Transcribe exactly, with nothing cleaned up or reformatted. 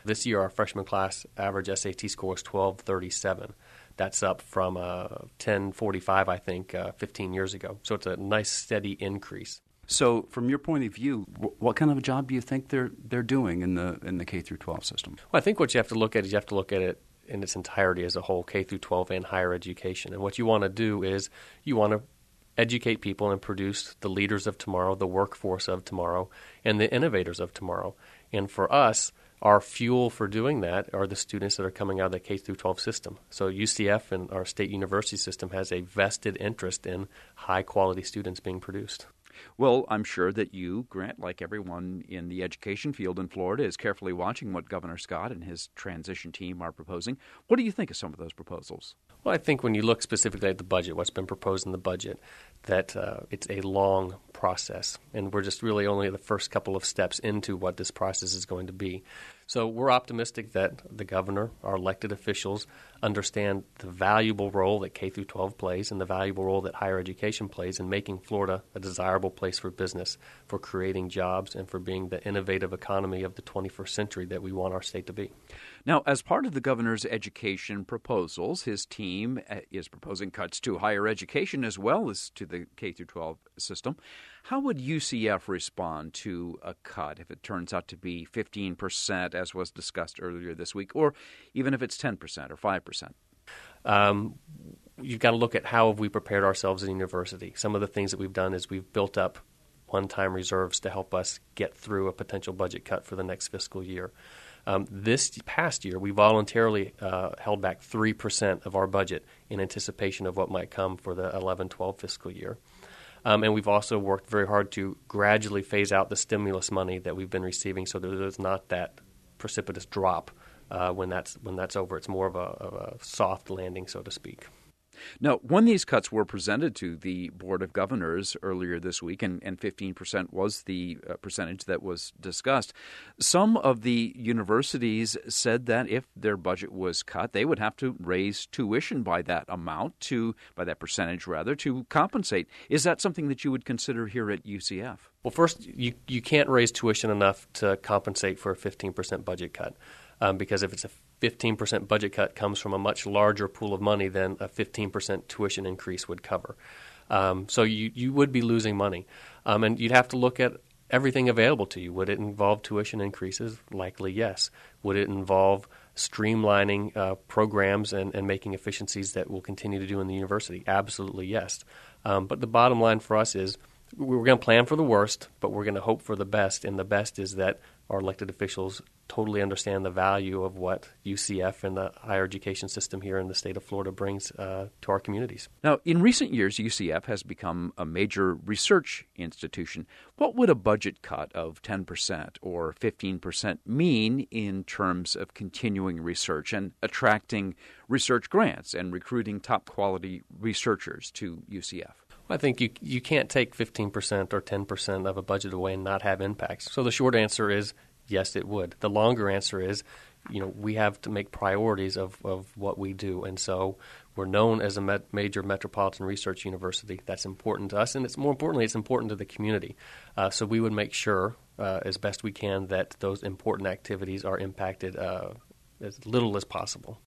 This year, our freshman class average S A T score was twelve thirty-seven. That's up from uh, ten forty-five, I think, uh, fifteen years ago. So it's a nice, steady increase. So, from your point of view, what kind of a job do you think they're they're doing in the in the K through twelve system? Well, I think what you have to look at is you have to look at it in its entirety as a whole, K through twelve and higher education. And what you want to do is you want to educate people and produce the leaders of tomorrow, the workforce of tomorrow, and the innovators of tomorrow. And for us, our fuel for doing that are the students that are coming out of the K through twelve system. So U C F and our state university system has a vested interest in high-quality students being produced. Well, I'm sure that you, Grant, like everyone in the education field in Florida, is carefully watching what Governor Scott and his transition team are proposing. What do you think of some of those proposals? Well, I think when you look specifically at the budget, what's been proposed in the budget, that uh, it's a long process, and we're just really only the first couple of steps into what this process is going to be. So we're optimistic that the governor, our elected officials, understand the valuable role that K through twelve plays and the valuable role that higher education plays in making Florida a desirable place for business, for creating jobs, and for being the innovative economy of the twenty-first century that we want our state to be. Now, as part of the governor's education proposals, his team is proposing cuts to higher education as well as to the K through twelve system. How would U C F respond to a cut if it turns out to be fifteen percent, as was discussed earlier this week, or even if it's ten percent or five percent? Um, you've got to look at how have we prepared ourselves as a university. Some of the things that we've done is we've built up one-time reserves to help us get through a potential budget cut for the next fiscal year. Um, this past year, we voluntarily uh, held back three percent of our budget in anticipation of what might come for the eleven twelve fiscal year. Um, and we've also worked very hard to gradually phase out the stimulus money that we've been receiving so that there's not that precipitous drop uh, when that's when that's over. It's more of a, of a soft landing, so to speak. Now, when these cuts were presented to the Board of Governors earlier this week, and, and fifteen percent was the uh, percentage that was discussed, some of the universities said that if their budget was cut, they would have to raise tuition by that amount, to by that percentage rather, to compensate. Is that something that you would consider here at U C F? Well, first, you, you can't raise tuition enough to compensate for a fifteen percent budget cut. Um, because if it's a fifteen percent budget cut comes from a much larger pool of money than a fifteen percent tuition increase would cover. Um, so you, you would be losing money. Um, and you'd have to look at everything available to you. Would it involve tuition increases? Likely yes. Would it involve streamlining uh, programs and, and making efficiencies that we'll continue to do in the university? Absolutely yes. Um, but the bottom line for us is we're going to plan for the worst, but we're going to hope for the best. And the best is that our elected officials totally understand the value of what U C F and the higher education system here in the state of Florida brings uh, to our communities. Now, in recent years, U C F has become a major research institution. What would a budget cut of ten percent or fifteen percent mean in terms of continuing research and attracting research grants and recruiting top-quality researchers to U C F? I think you you can't take fifteen percent or ten percent of a budget away and not have impacts. So the short answer is yes, it would. The longer answer is, you know, we have to make priorities of, of what we do. And so we're known as a met- major metropolitan research university. That's important to us, and it's more importantly, it's important to the community. Uh, so we would make sure, uh, as best we can, that those important activities are impacted uh, as little as possible.